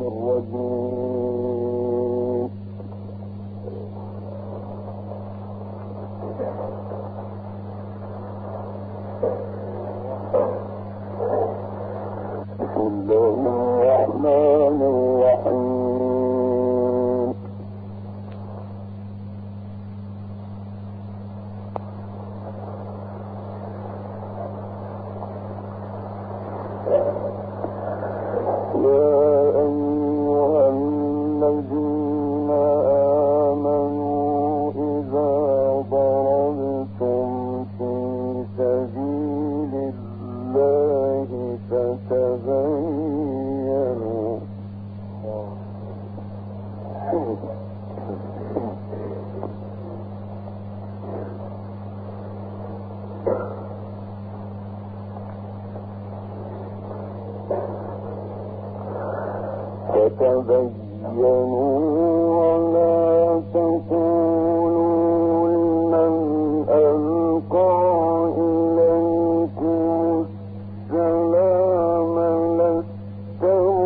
الرجيم. بسم الله الرحمن الرحيم. يا أيها الذين آمنوا إذا ضربتم في سبيل الله فتبينوا ولا تقولوا لمن ألقى إليكم السلام لست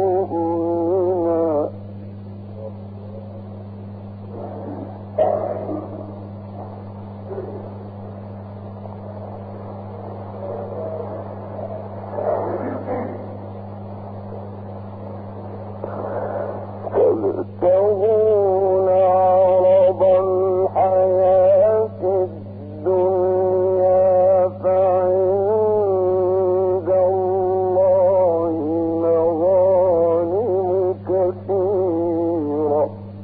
مؤمنا تبتغون عرض الحياة الدنيا فعند الله مغانم كثيرة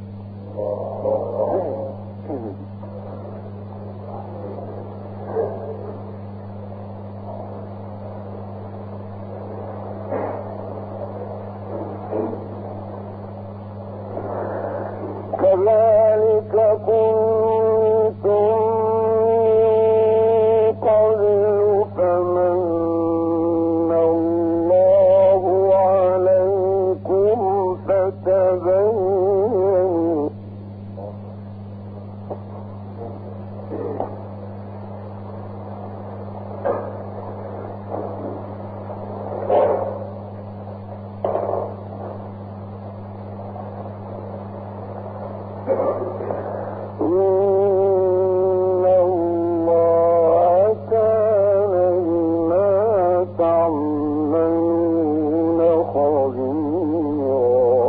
كذلك كنتم من قبل فمن الله عليكم فتبينوا إن الله كان بما تعملون خبيرا.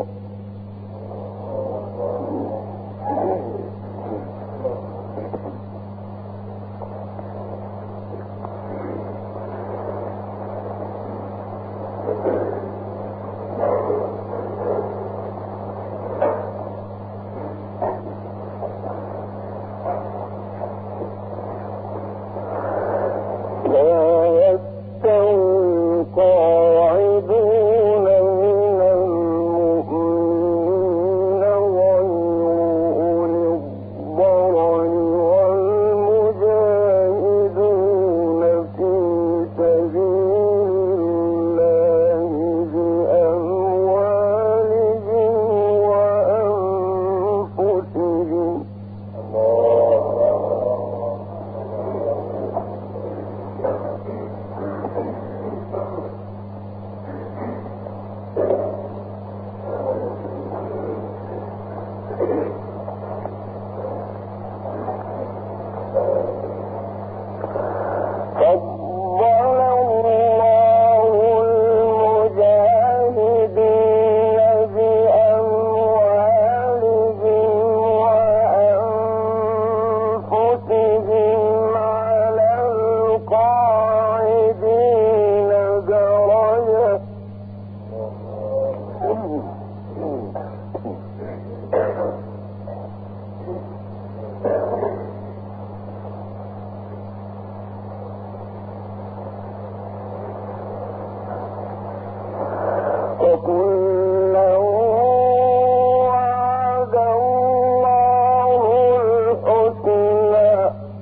لا يستوي القاعدون من المؤمنين غير أولي الضرر والمجاهدون في سبيل الله بأموالهم وأنفسهم. فضل الله المجاهدين بأموالهم وأنفسهم على القاعدين درجة. وكلا وعد الله الحسنى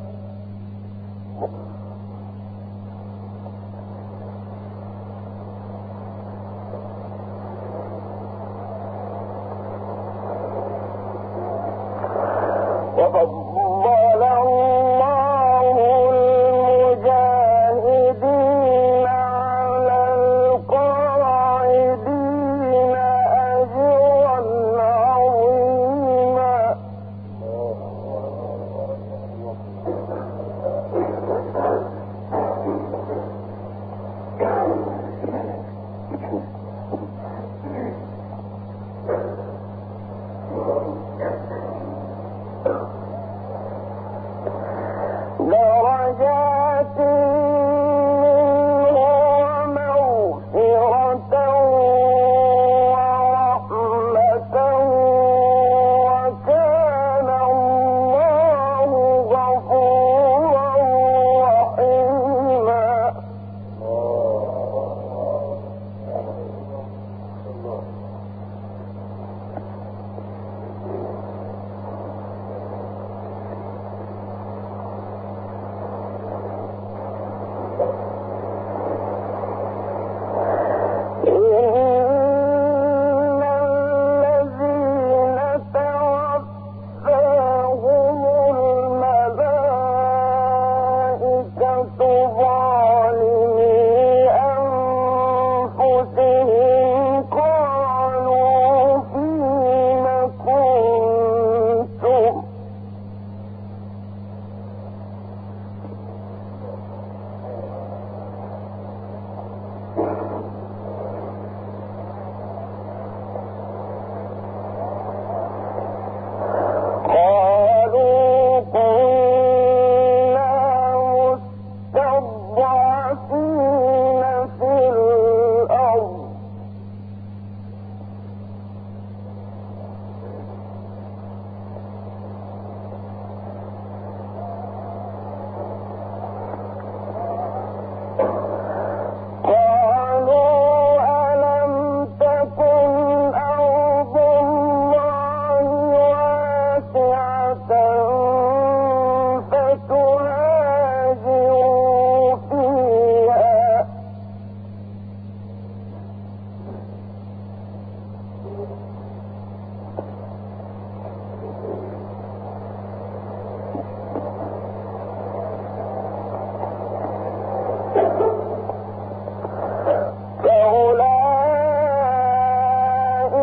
وفضل الله المجاهدين على القاعدين أجرا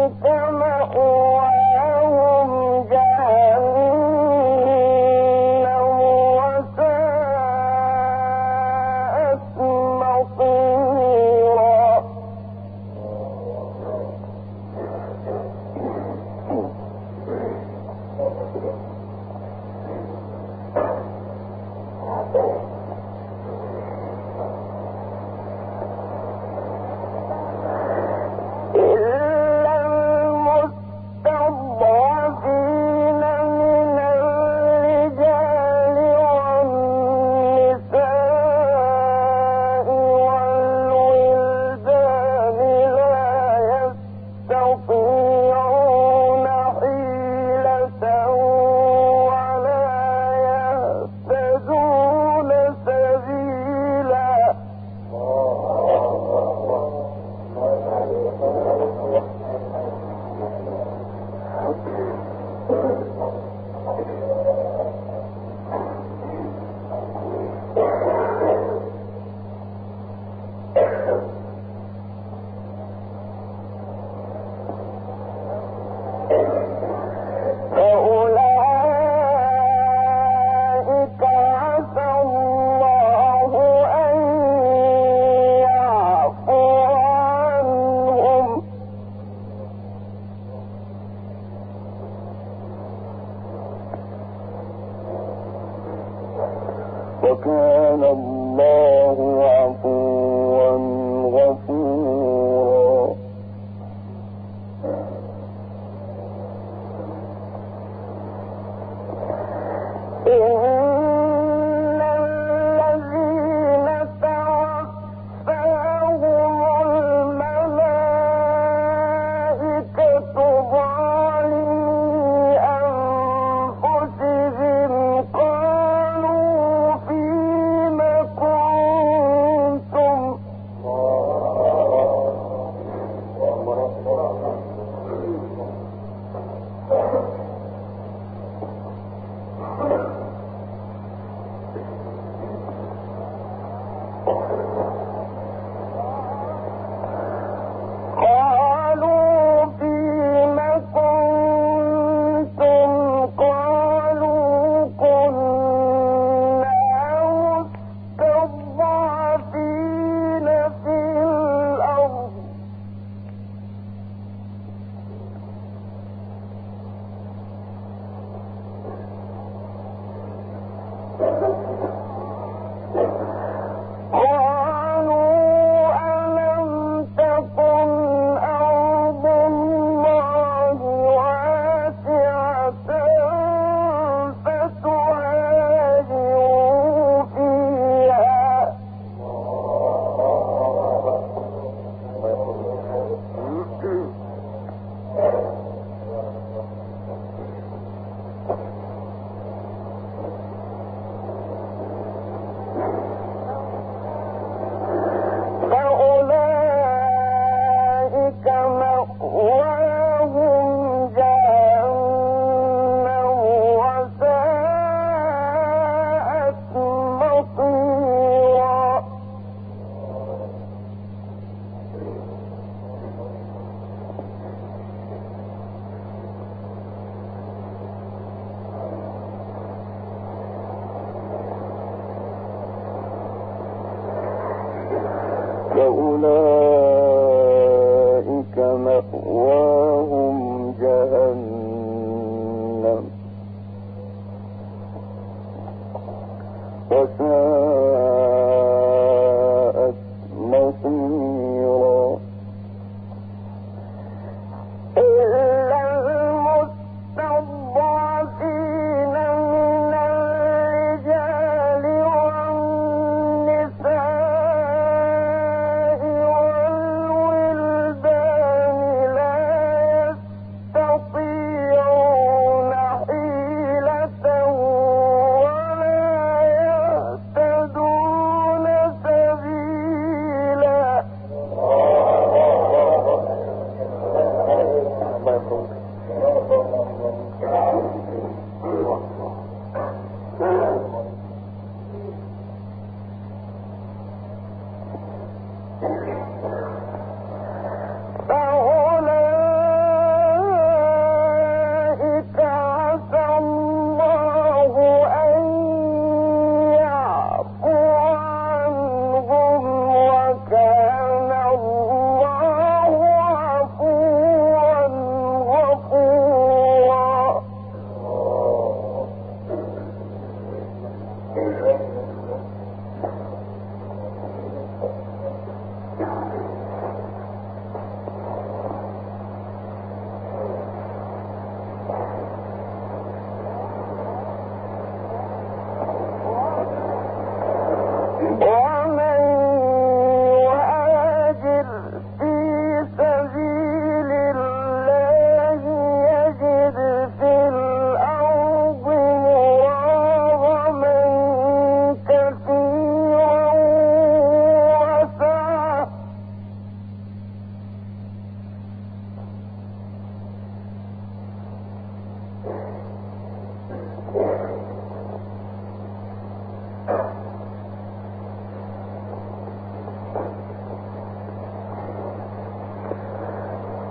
وكان الله عفوا غفورا. إن الذين توفاهم الملائكة ظالمي أنفسهم قالوا فيم كنتم قالوا كنا مستضعفين في الأرض قالوا ألم تكن أرض الله واسعة فتهاجروا فيها فأولئك مأواهم جهنم وساءت مصيرا. فأولئك مأواهم جهنم وساءت مصيرا. إلا المستضعفين من الرجال والنساء والولدان لا يستطيعون حيلة ولا يهتدون سبيلا. فأولئك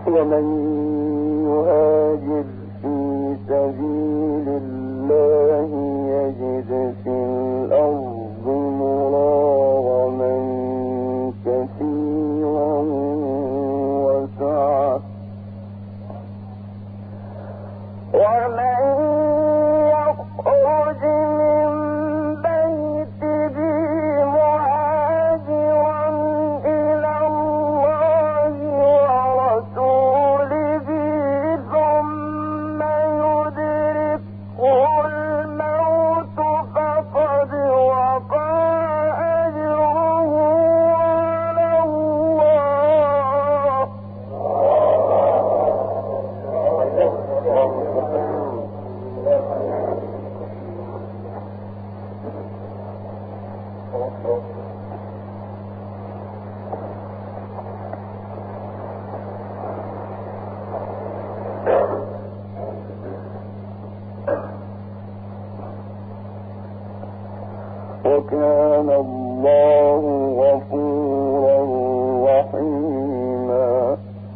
ومن يهاجر في سبيل الله يجد في الأرض مراغما كثيرا وسعة ومن يخرج من بيته مهاجرا إلى الله ورسوله ثم يدركه الموت فقد وقع أجره على الله. وكان الله غفورا رحيما.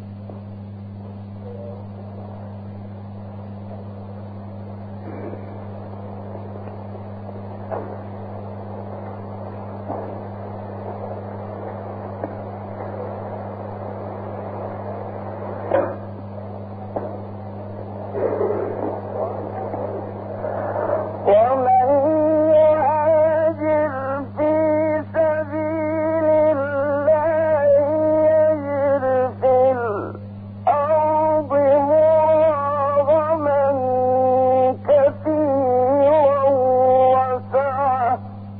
ومن يهاجر في سبيل الله يجد في الأرض مراغما كثيرا وسعة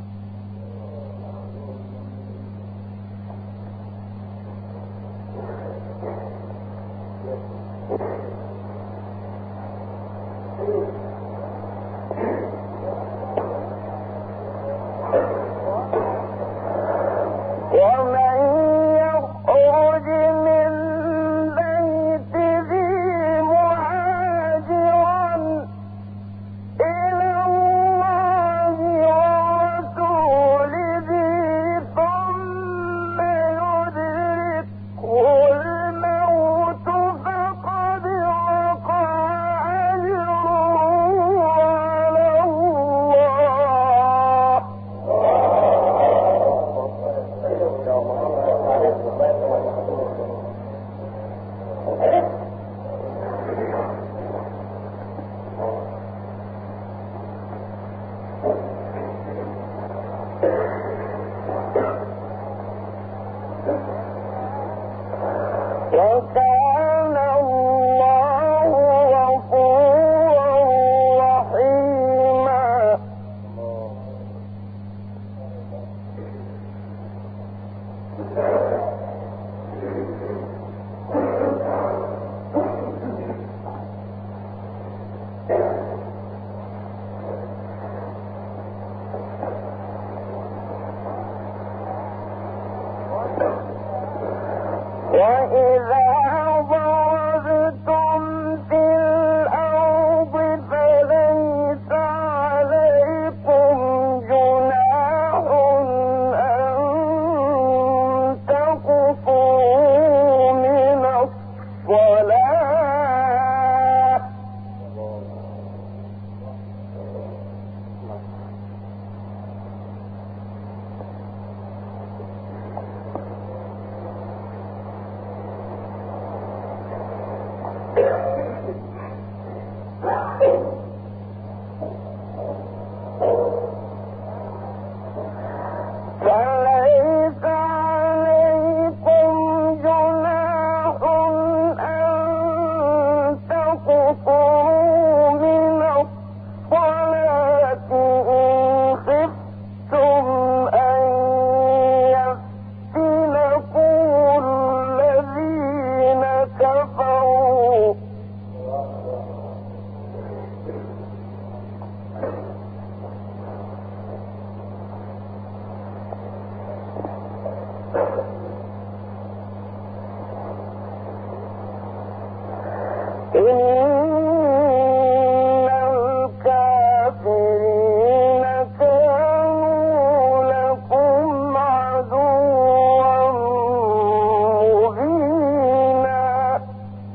ومن يخرج من بيته مهاجرا إلى الله ورسوله ثم يدركه الموت فقد وقع أجره على الله. وكان الله غفورا رحيما. وإذا ضربتم في الأرض فليس عليكم جناح أن تقصروا من الصلاة فليس عليكم جناح أن تقصروا من الصلاة إن خفتم أن يفتنكم الذين كفروا إن الكافرين كانوا لكم عدوا مبينا.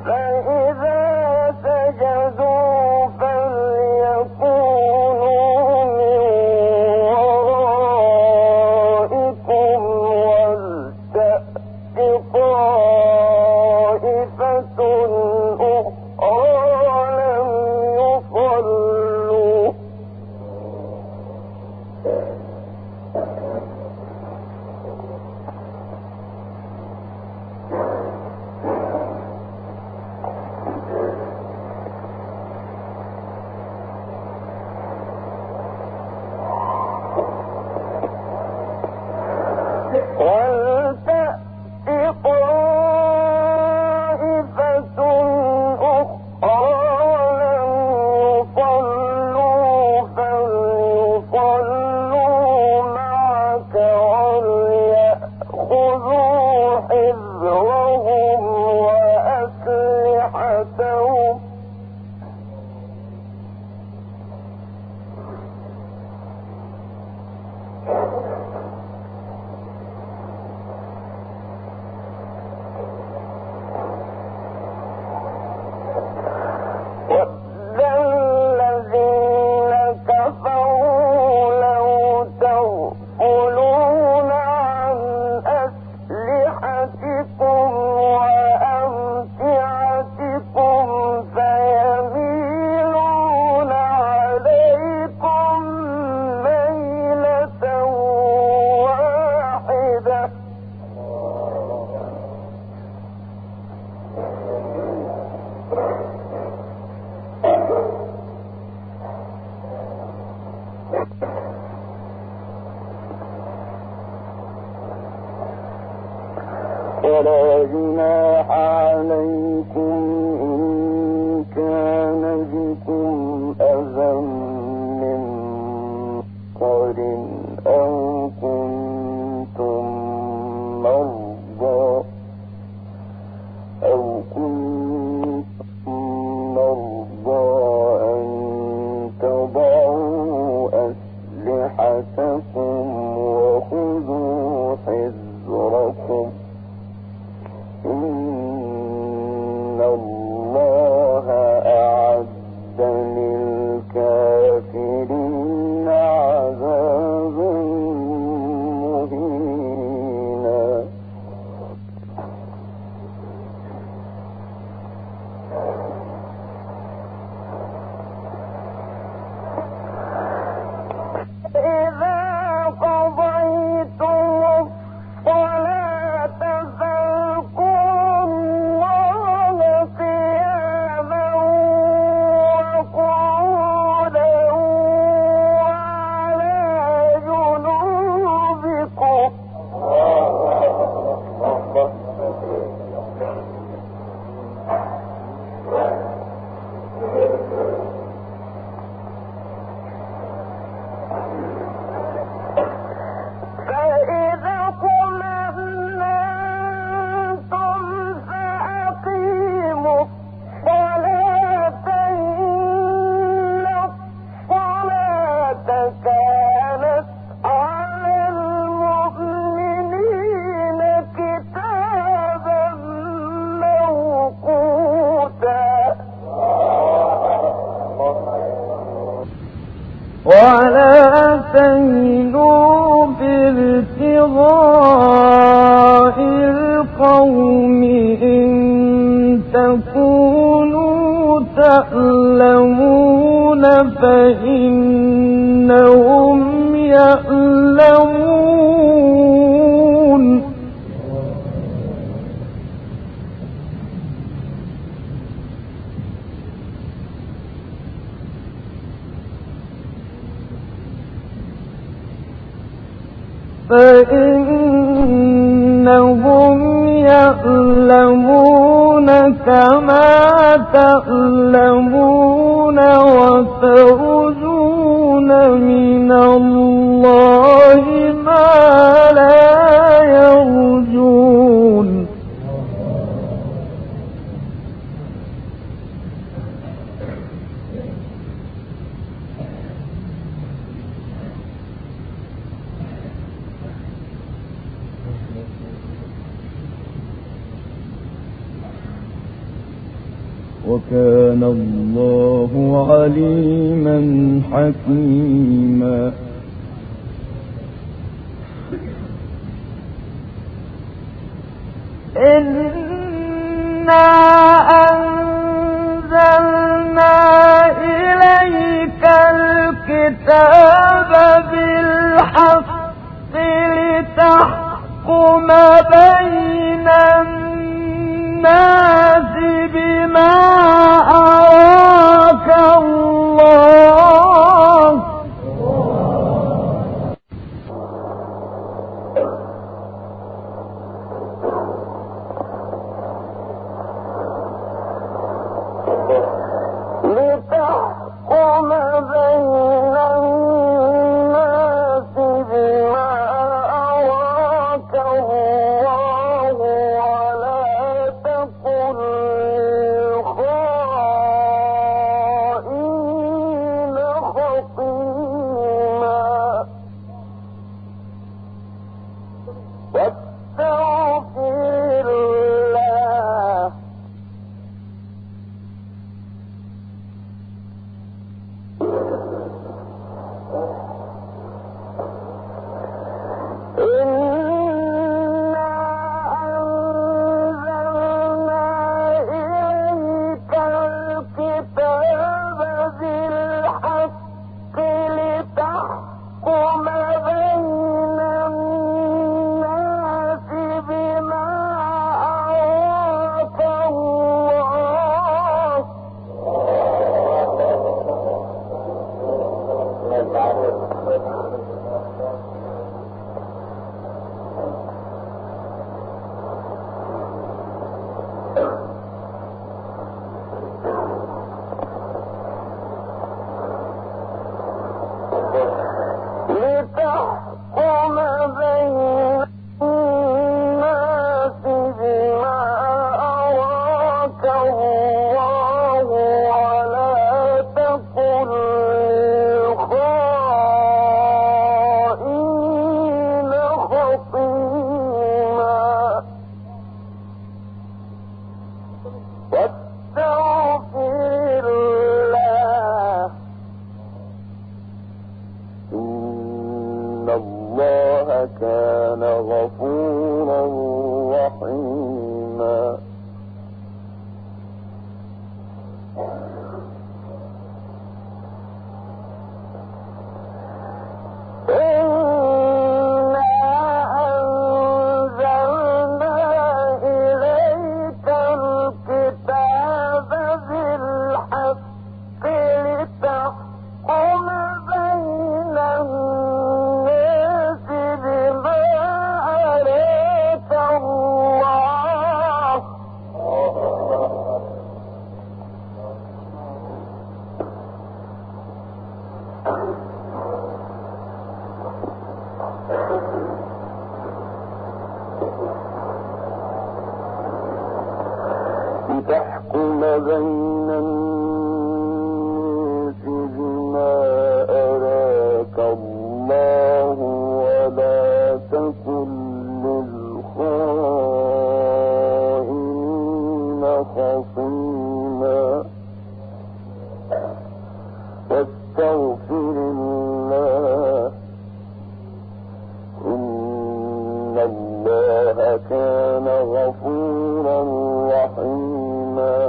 ولا جناح عليكم إن كان بكم أذى من مطر أو كنتم مرضى أن تضعوا أسلحتكم وخذوا حذركم إن الله أعد للكافرين عذابا مهينا. ولا تهنوا في ابتغاء القوم إن تكونوا تألمون فإنهم يألمون. فإنهم يألمون كما تألمون وترجون من الله ما لا يرجون. وكان الله عليما حكيما. إنا أنزلنا إليك الكتاب بالحق لتحكم بين الناس بما أراك الله. لتحكم بين الناس بما أراك الله ولا تكن للخائنين خصيما واستغفر الله كان غفورا رحيما. لتحكم بين الناس بما أراك الله ولا تكن للخائنين خصيما واستغفر الله إن الله كان غفورا رحيما.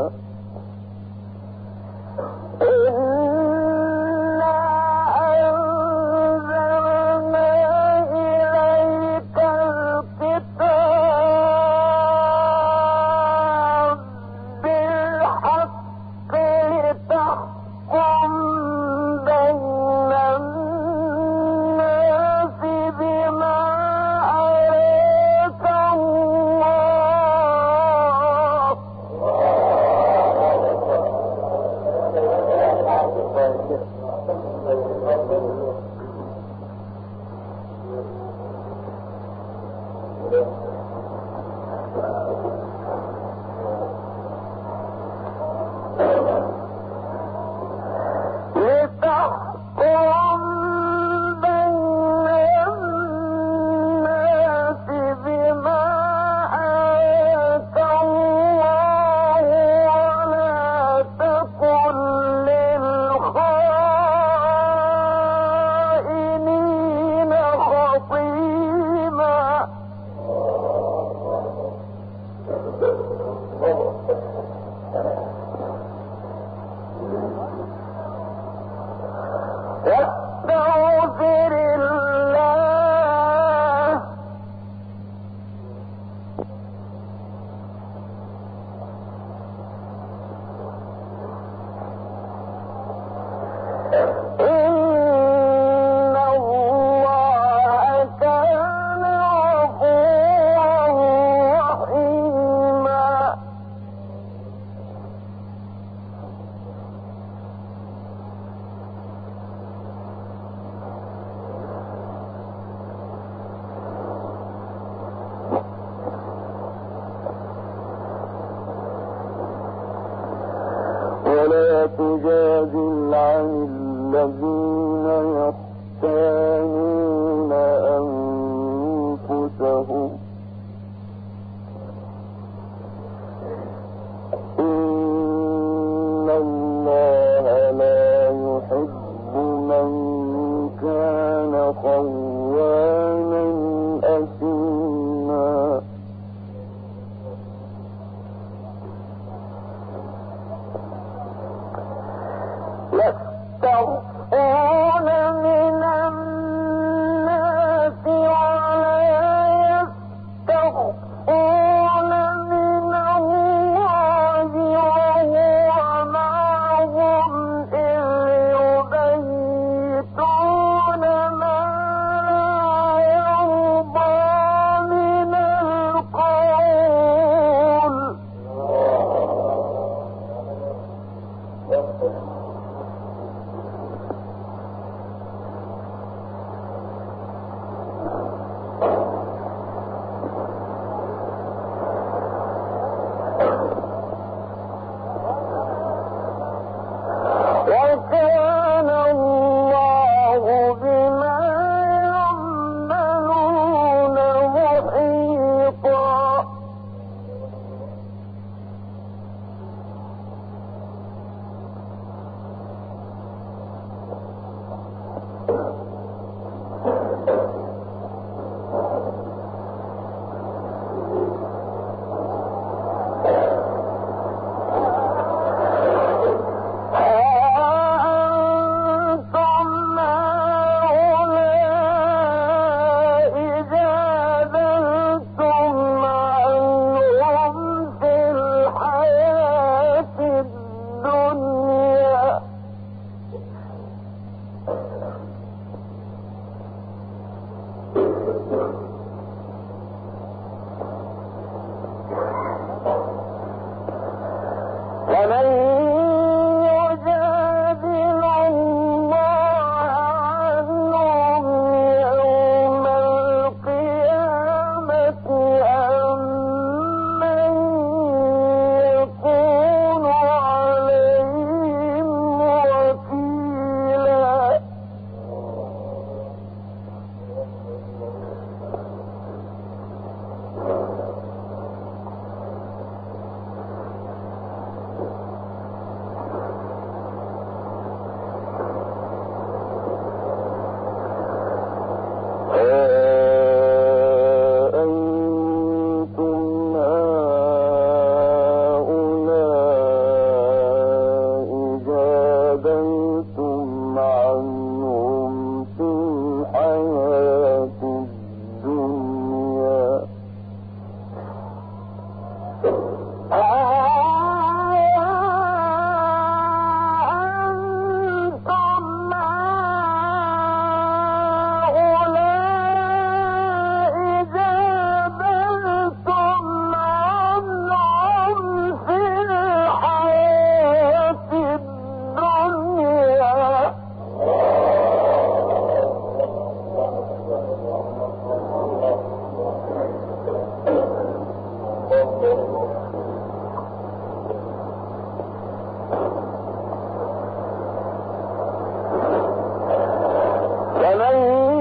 تجادل عن الذين يختانون أنفسهم إن الله لا يحب من كان خوانا أثيما يستخفون من الناس ولا يستخفون من الله وهو معهم إذ يبيتون ما يرضى من القول وكان الله بما يعملون محيطا ومن يجادل الله عنهم يوم القيامة أم من يكون عليهم وكيلا أنتم هؤلاء جادلتم عنهم في الحياة الدنيا ومن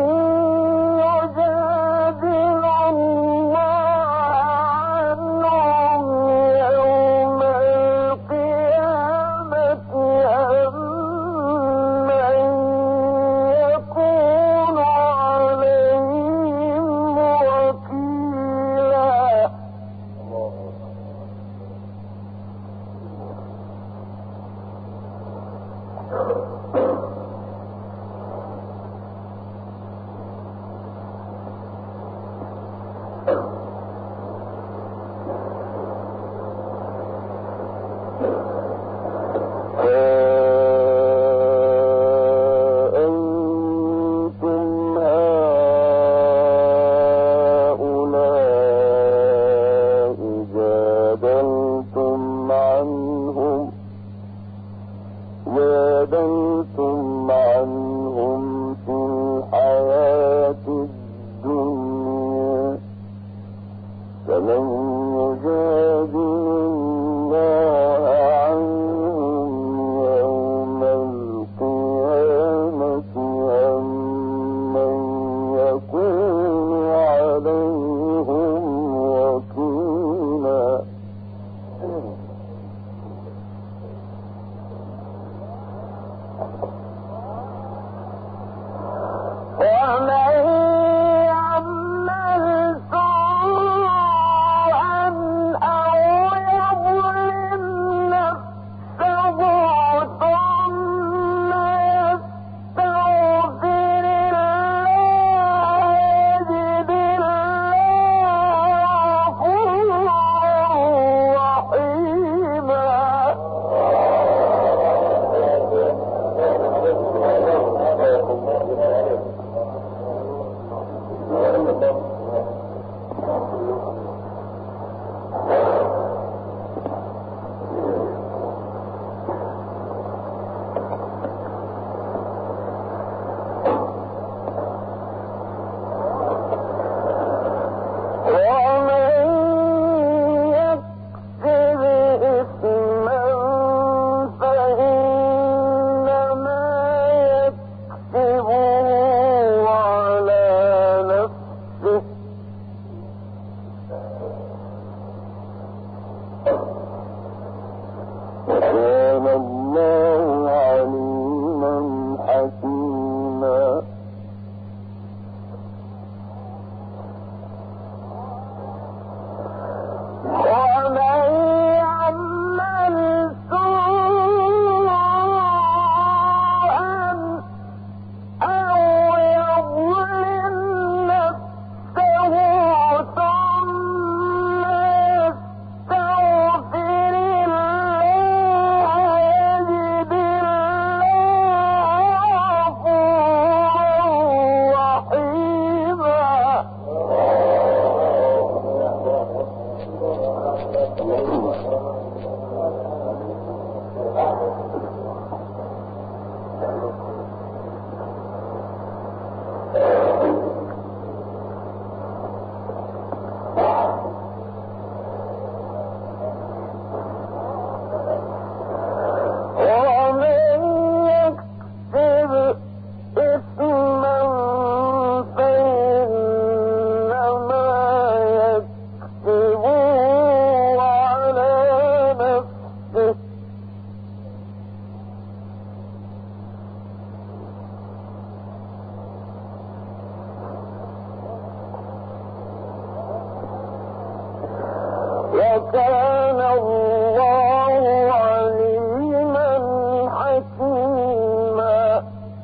يجادل الله عنهم يوم القيامة أم من يكون عليهم وكيلا وكان الله عليما حكيما.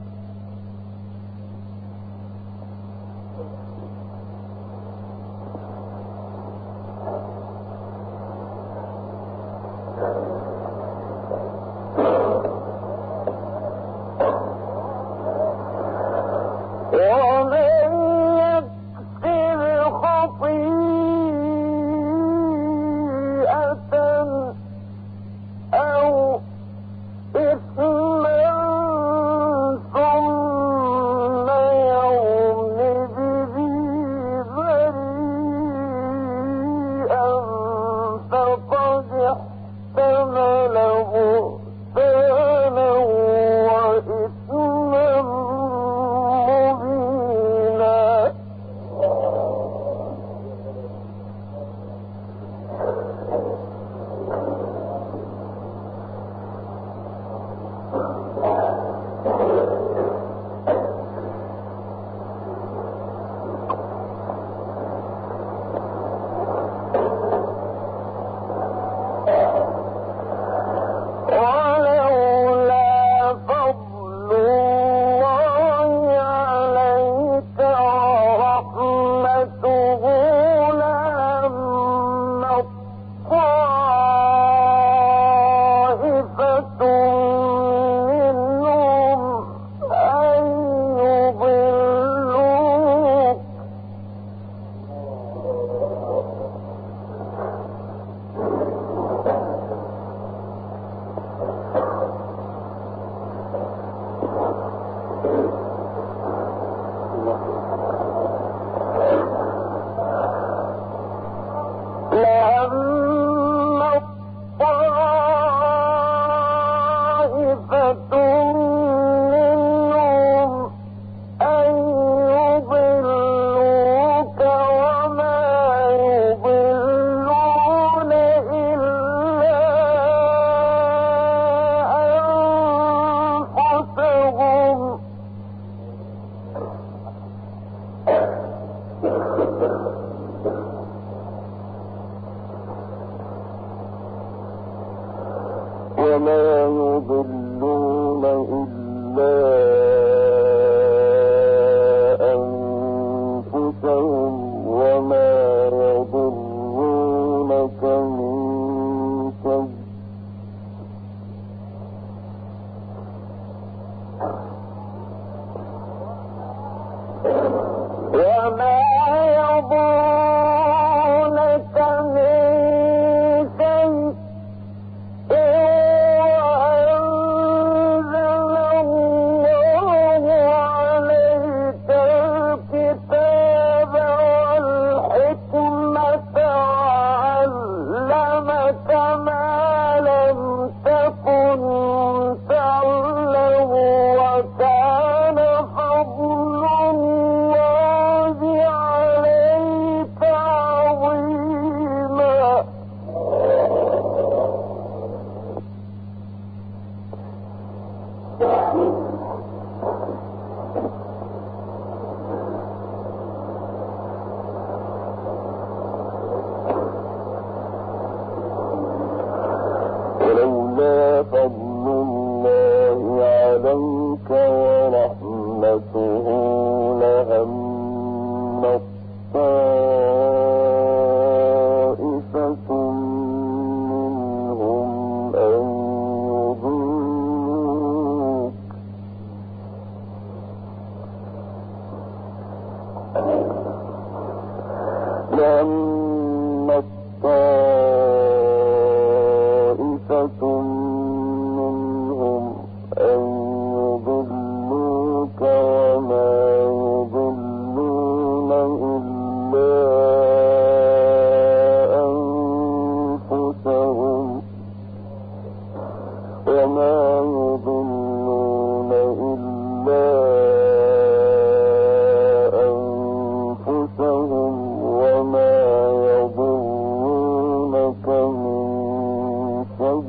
ومن يكسب خطيئة أو إثما ثم يرم به بريئا فقد احتمل بهتانا وإثما مبينا. ولولا فضل الله عليك ورحمته لهم طائفة منهم أن يضلوك لهم طائفة منهم أن يضلوك وما يضلون إلا أنفسهم. وما يضلون إلا أنفسهم وما يضرونك من شيء. وما يضرونك من شيء وأنزل الله عليك الكتاب والحكمة وعلمك ما لم تكن تعلم وكان فضل الله عليك عظيما. ولولا فضل الله عليك ورحمته لهم طائفة منهم أن يضلوك لهم طائفة طائفة منهم أن يضلوك وما يضلون إلا أنفسهم وما يضلون إلا أنفسهم وما يضرونك من شيء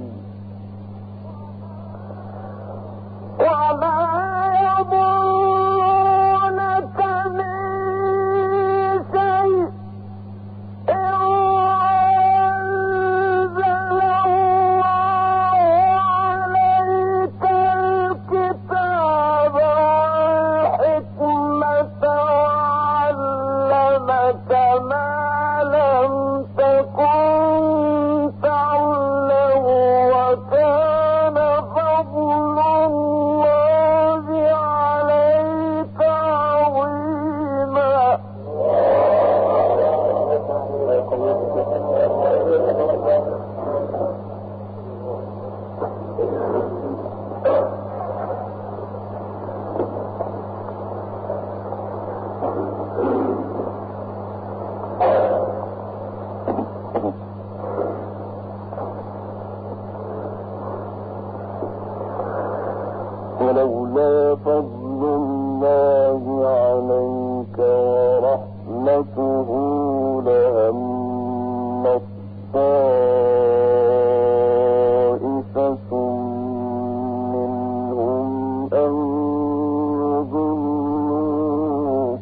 ولولا فضل الله عليك ورحمته لهمت طائفة منهم أن يضلوك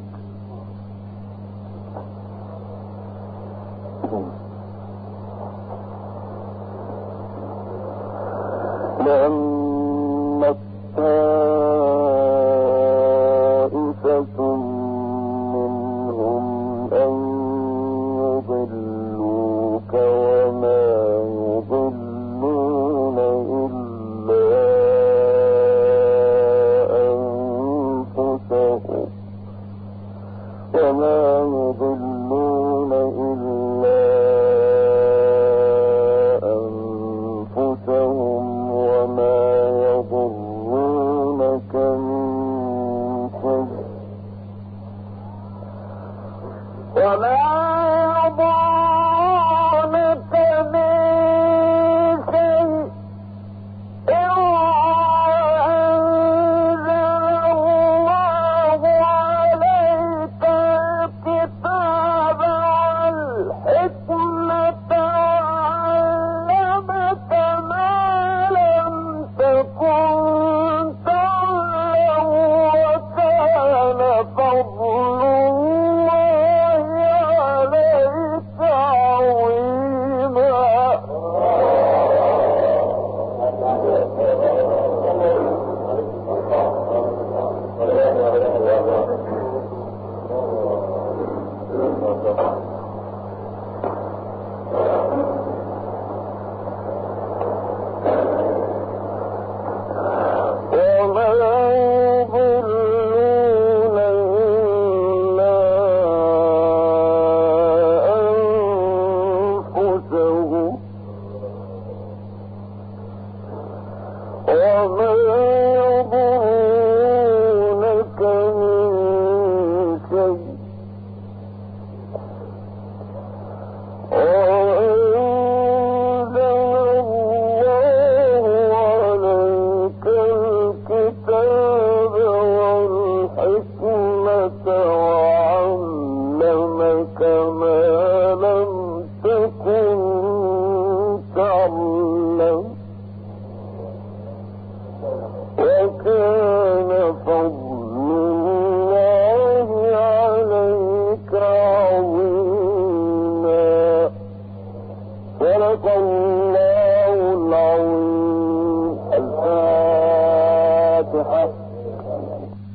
لهمت طائفة منهم أن يضلوك وما يضلون إلا أنفسهم وما يضلون إلا أنفسهم وما يضرونك من شيء وما يضرونك من شيء أنزل الله عليك الكتاب والحكمة وعلمك ما لم تكن تعلم وكان فضل الله عليك عظيما. وما يضلون إلا أنفسهم وما يضرونك من شيء الكتاب والحكمة وعلمك ما